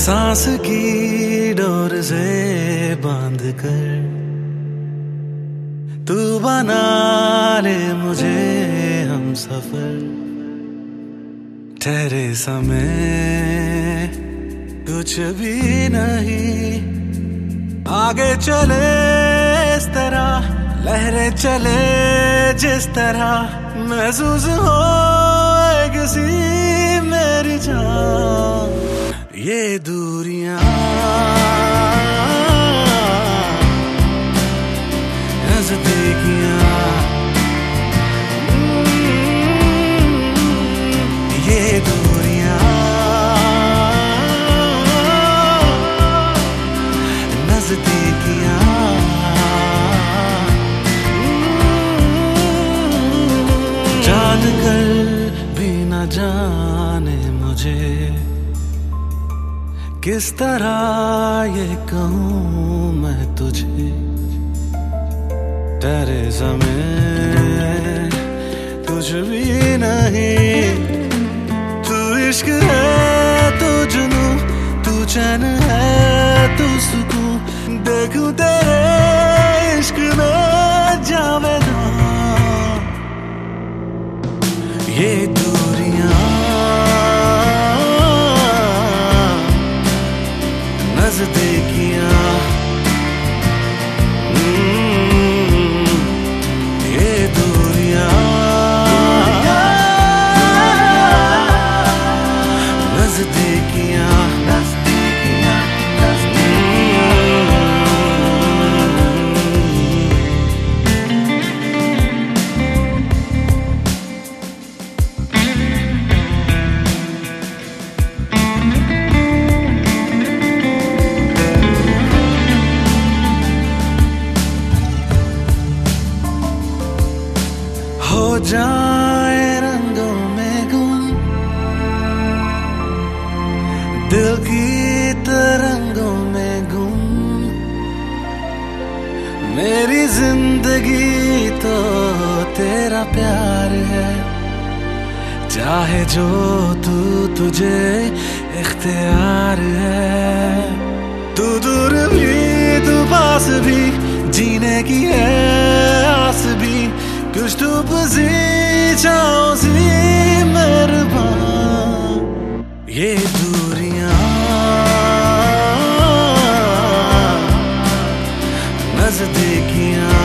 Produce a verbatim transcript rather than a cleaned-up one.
सांस की डोर से बांध कर तू बना ले मुझे हम सफर। ठहरे समय कुछ भी नहीं, आगे चले इस तरह, लहरें चले जिस तरह, महसूस हो किसी मेरी जान। ये दूरियां नजदीकियां, ये दूरियां नजदीकियां, जान कर भी न जाने मुझे किस तरह ये कहूँ मैं तुझे। तेरे समय कुछ भी नहीं, तू इश्क है तू जुनू, तू चैन है तू सुकून। देखूं तेरे इश्क में जावेदा, ये दूरियां नजदीकियां, ये दूरियां नजदीकियां, नजदीकियां, हो जाए रंगों में गुम दिल की तरंगों में गुम। मेरी जिंदगी तो तेरा प्यार है, चाहे जो तू तुझे इख्तियार है। तू दूर भी तू पास भी, जीने की है आस भी, कुछ तो बसी चाहो सी मेहरबान। ये दूरियां नजदीकियां,